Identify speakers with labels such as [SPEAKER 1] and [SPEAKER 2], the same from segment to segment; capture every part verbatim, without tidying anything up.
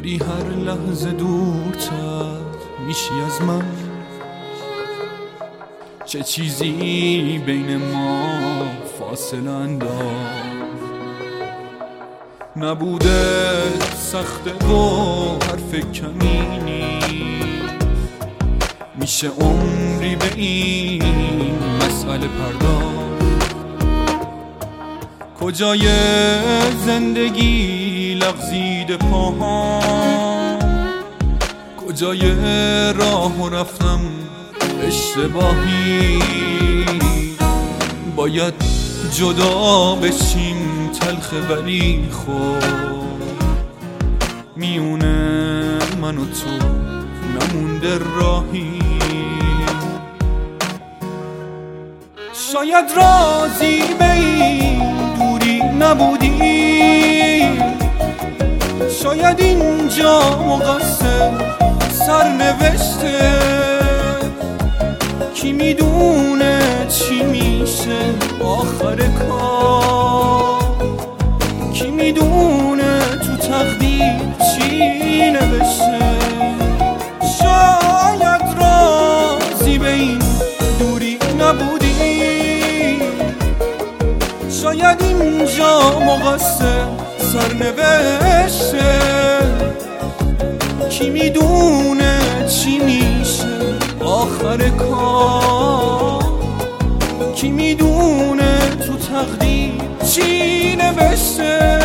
[SPEAKER 1] داری هر لحظه دورتر میشی از من. چه چیزی بین ما فاصله انداخت، نبوده سخته و حرف کمی نیست. میشه عمری به این مسئله پرداخت. کجای زندگی لغزیده پاهام، کجای راه و رفتم اشتباهی. باید جدا بشیم تلخ ولی خود میونه من و تو نمونده راهی. شاید راضی به این دوری نبودی، شاید اینجا مقصر سرنوشته. کی میدونه چی میشه آخر کار، کی میدونه تو تقدیر چی نوشته. شاید راضی به این دوری نبودی، شاید اینجا مقصر سرنوشته. کی میدونه چی میشه آخر کار، کی میدونه تو تقدیر چی نوشته.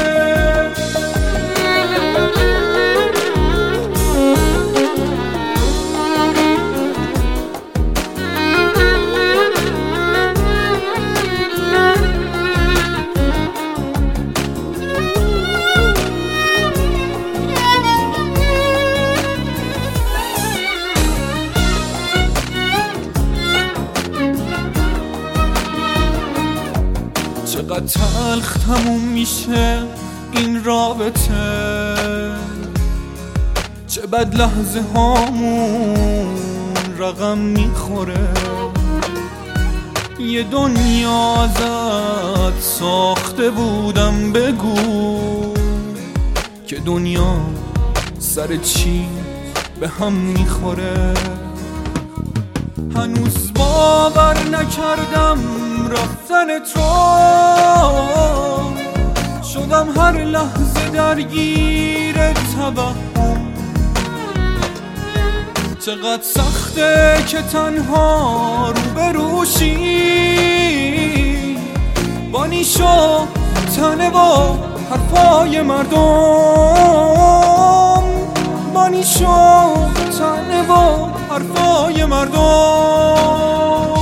[SPEAKER 1] چقدر تلخ تموم میشه این رابطه، چه بد لحظه هامون رقم میخوره. یه دنیا ازت ساخته بودم، بگو که دنیا سر چی به هم میخوره. هنوز باور نکردم رفتن تو، شدم هر لحظه درگیر توهم. چقدر سخته که تنها روبروشی، بانی شو تنه با حرفای مردم، بانی شو تنه با حرفای مردم.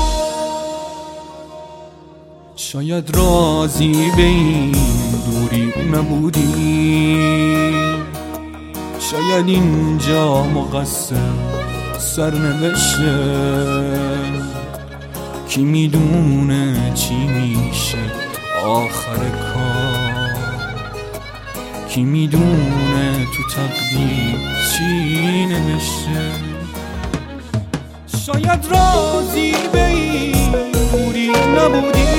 [SPEAKER 1] شاید راضی به این دوری نبودی، شاید اینجا مقصر سرنوشته. کی میدونه چی میشه آخر کار، کی میدونه تو تقدیر چی نوشته. شاید راضی به این دوری نبودی،